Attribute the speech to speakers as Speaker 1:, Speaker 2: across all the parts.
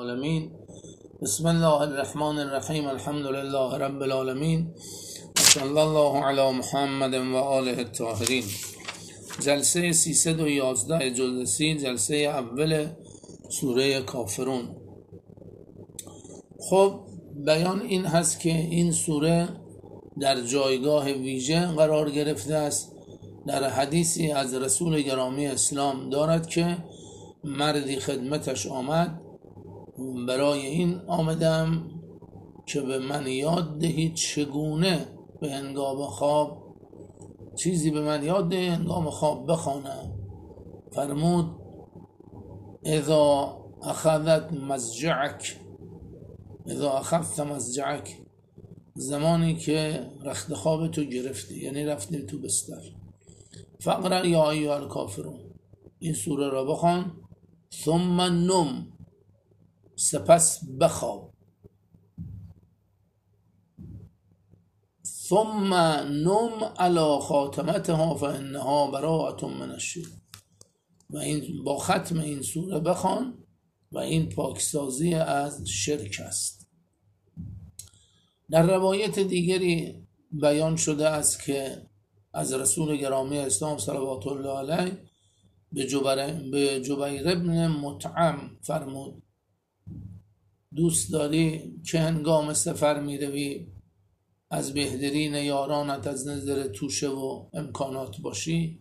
Speaker 1: العالمين. بسم الله الرحمن الرحیم. الحمد لله رب العالمین و صلی الله علی محمد و آله الطاهرین. جلسه 311 جزء 30، جلسه اول سوره کافرون. خب بیان این هست که این سوره در جایگاه ویژه قرار گرفته است. در حدیثی از رسول گرامی اسلام دارد که مردی خدمتش آمد، برای این آمدم که به من یاد دهید چگونه به هنگام خواب چیزی به من یاد دهید هنگام خواب بخوانم. فرمود اذا اخذت مضجعک، زمانی که رخت خواب تو گرفتی، یعنی رفتی تو بستر، فقرا یا ایها الکافرون، این سوره را بخوان، ثم نم، سپس بخواب، ثم نم علی خاتمتها فانها براءة من الشرک، و این با ختم این سوره بخوان و این پاکسازی از شرک است. در روایت دیگری بیان شده است که از رسول گرامی اسلام صلوات الله علیه به جبیر ابن مطعم فرمود دوست داری که هنگام سفر می روی از بهترین یارانت از نظر توشه و امکانات باشی؟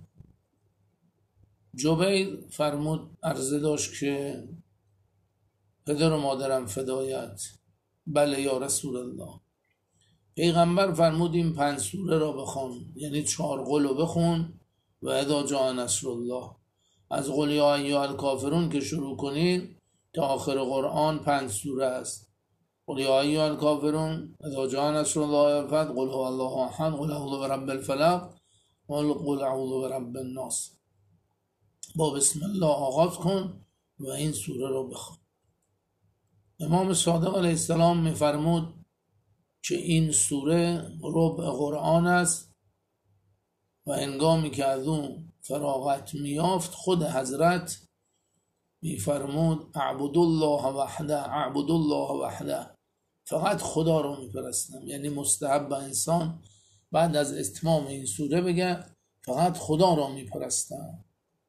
Speaker 1: جبیر فرمود عرضه داشت که پدر و مادرم فدایت. بله یا رسول الله. پیغمبر فرمود این 5 سوره را بخوان، یعنی 4 قل رو بخون و اذا جاء نصر الله. از قل یا ایها الکافرون که شروع کنید تا آخر قرآن 5 سوره است. قل یا ایها الکافرون، اذا جاء نصر الله والفتح، قل هو الله احد، قل اعوذ برب الفلق، قل اعوذ برب الناس. با بسم الله آغاز کن و این سوره را بخوان. امام صادق علیه السلام می‌فرمود که این سوره ربع قرآن است و هنگامی که از اون فراغت میافت خود حضرت می‌فرمود اعبد الله وحده، فقط خدا رو میپرستم. یعنی مستحب انسان بعد از اتمام این سوره بگه فقط خدا رو میپرستم.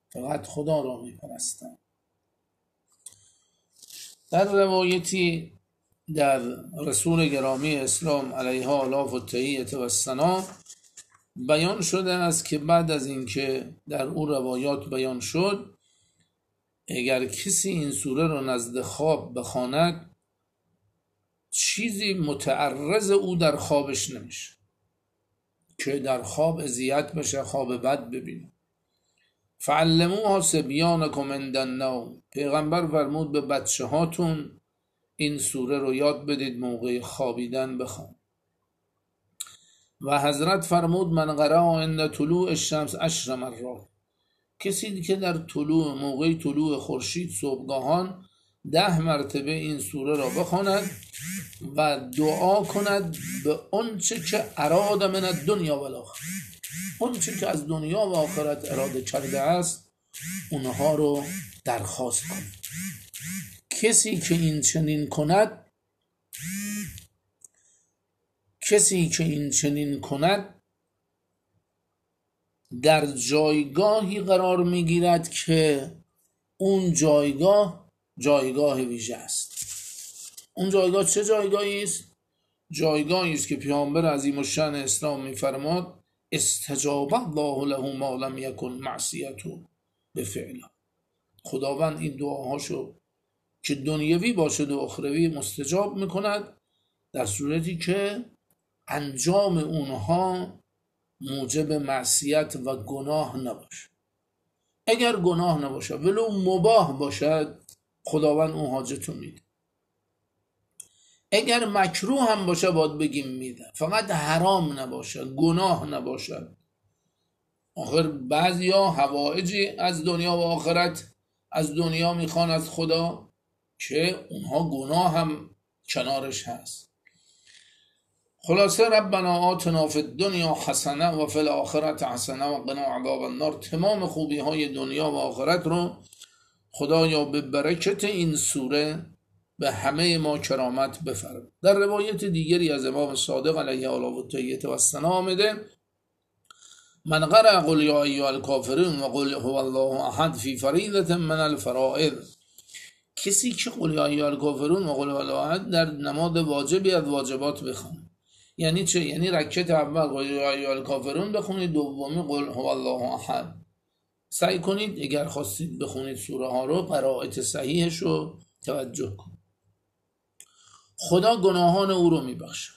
Speaker 1: در روایتی در رسول گرامی اسلام علیه آلاف و تحییت و الثنا بیان شده است که بعد از اینکه در اون روایات بیان شد اگر کسی این سوره رو نزد خواب بخواند چیزی متعرض او در خوابش نمیشه که در خواب اذیت بشه، خواب بد ببینه. فعلموها صبیانکم عند النوم، پیغمبر فرمود به بچه هاتون این سوره رو یاد بدید موقع خوابیدن بخوان. و حضرت فرمود من قرأ عند طلوع الشمس 10 مرات، کسی که در موقع طلوع خورشید صبحگاهان 10 مرتبه این سوره را بخواند و دعا کند به آنچه که اراد من الدنیا و الاخره، آنچه که از دنیا و آخرت اراده کرده است اونها رو درخواست کند. کسی که این چنین کند در جایگاهی قرار میگیرد که اون جایگاه ویژه است. اون جایگاه چه جایگاهی است؟ جایگاهی است که پیامبر عظیم الشأن اسلام میفرماد استجاب الله له ما لم یکن معصیته بفعله. خداوند این دعاهاشو که دنیوی باشد و اخروی مستجاب میکند در صورتی که انجام اونها موجب معصیت و گناه نباشه. اگر گناه نباشه ولو مباح باشد خداوند اون حاجتو میده. اگر مکروه هم باشه باید بگیم میده، فقط حرام نباشه، گناه نباشه. آخر بعضیا حوائجی از دنیا و آخرت از دنیا میخوان از خدا که اونها گناه هم کنارش هست. خلاصه ربنا آتنا فی الدنیا حسنه و فی الاخرة حسنه و قنا عذاب النار، تمام خوبی های دنیا و آخرت رو خدایا به برکت این سوره به همه ما کرامت بفرما. در روایت دیگری از امام صادق علیه التحیة و الثنا آمده من قرأ قل یا ایها الکافرون و قل هو الله احد فی فریضة من الفرائض، کسی که قل یا ایها الکافرون و قل هو الله احد در نماز واجبی از واجبات بخونه. یعنی چه؟ یعنی رکعت اول قل یا ایها الکافرون بخونید، دومی قل هو الله احد. سعی کنید اگر خواستید بخونید سوره ها رو قرائت صحیحش رو توجه کنید. خدا گناهان او رو میبخشه،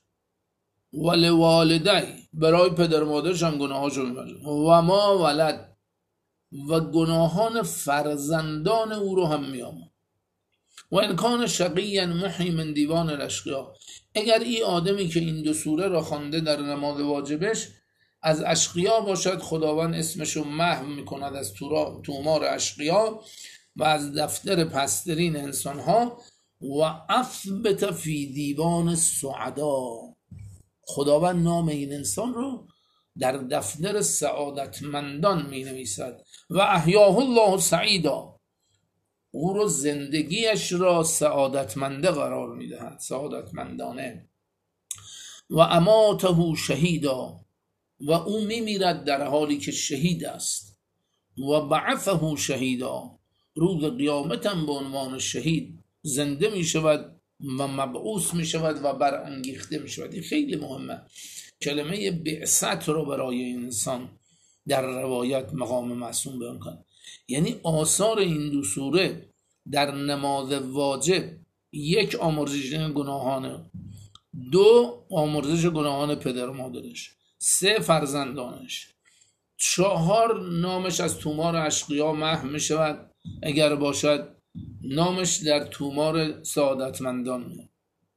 Speaker 1: ولوالدی برای پدر مادرش هم گناهاشو میبخشه، و ما ولد و گناهان فرزندان او رو هم میامن. و انکان شقیا محی من دیوان الاشقیا، اگر این آدمی که این دو سوره را خوانده در نماز واجبش از اشقیا باشد، خداوند اسمشو محو میکند از تومار اشقیا و از دفتر پسترین انسانها. و اثبت فی دیوان السعدا، خداوند نام این انسان رو در دفتر سعادتمندان می نویسد. و احیاه الله سعیدا، او رو زندگیش را سعادتمنده قرار می دهد، سعادتمندانه. و اماته شهیدا، و او می میرد در حالی که شهید است. و بعثه شهیدا، روز قیامت هم به عنوان شهید زنده می شود و مبعوث می شود و برانگیخته می شود. این خیلی مهمه. کلمه بعثت رو برای این انسان در روایت مقام معصوم بیان کن. یعنی آثار این دو سوره در نماز واجب، یک آمرزش گناهان، دو آمرزش گناهان پدر و مادرش، سه فرزندانش، چهار نامش از تومار اشقیا محو می شود اگر باشد، نامش در تومار سعادتمندان میاد،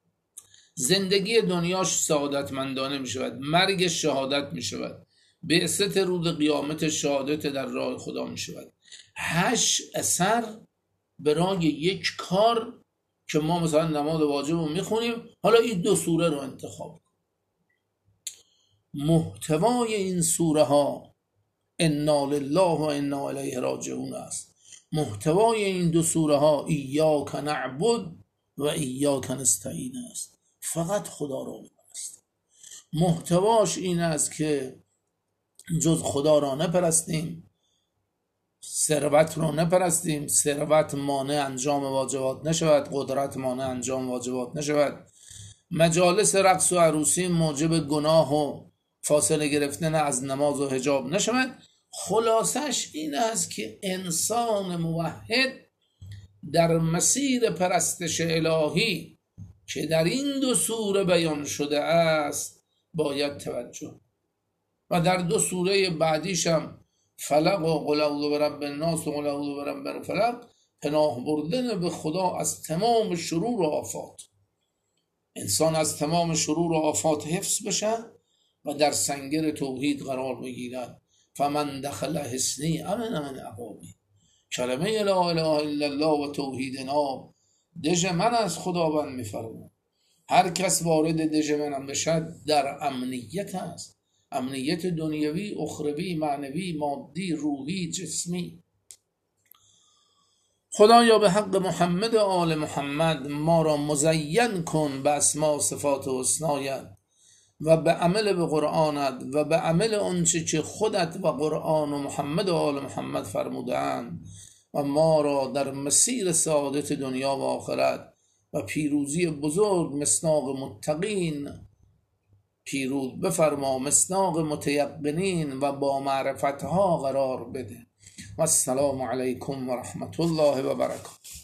Speaker 1: زندگی دنیاش سعادتمندانه می شود، مرگ شهادت می شود، بعثت روز قیامت شهادت در راه خدا می شود. 8 اثر برای یک کار که ما مثلا نماز واجب رو می خونیم، حالا این دو سوره رو انتخاب. محتوای این سوره ها انا لله و انا الیه راجعون است. محتوای این دو سوره ها ایاک نعبد و ایاک نستعین است، فقط خدا را بپرستیم. محتواش این است که جز خدا را نپرستیم، ثروت را نپرستیم، ثروت مانع انجام واجبات نشود، قدرت مانع انجام واجبات نشود، مجالس رقص و عروسی موجب گناه و فاصله گرفتن از نماز و حجاب نشود. خلاصش این است که انسان موحد در مسیر پرستش الهی که در این دو سوره بیان شده است باید توجه، و در دو سوره بعدیش هم فلق و قل اعوذ برب الناس و قل اعوذ برب الفلق پناه بردن به خدا از تمام شرور و آفات. انسان از تمام شرور و آفات حفظ بشه و در سنگر توحید قرار بگیرد. فمن دخل حصنی امن من عقابی، کلمه لا اله الا الله و توحیدنا دژ من از خداوند میفرماید. هر کس وارد دژ من بشد در امنیت است، امنیت دنیوی، اخروی، معنوی، مادی، روحی، جسمی. خدایا به حق محمد و آل محمد ما را مزین کن به اسما و صفات حسنایت و به عمل به قرآنت و به عمل آنچه که خودت و قرآن و محمد و آل محمد فرمودند، و ما را در مسیر سعادت دنیا و آخرت و پیروزی بزرگ مصداق متقین پیروز بفرما، مصداق متیقنین و با معرفتها قرار بده. و السلام علیکم و رحمت الله و برکاته.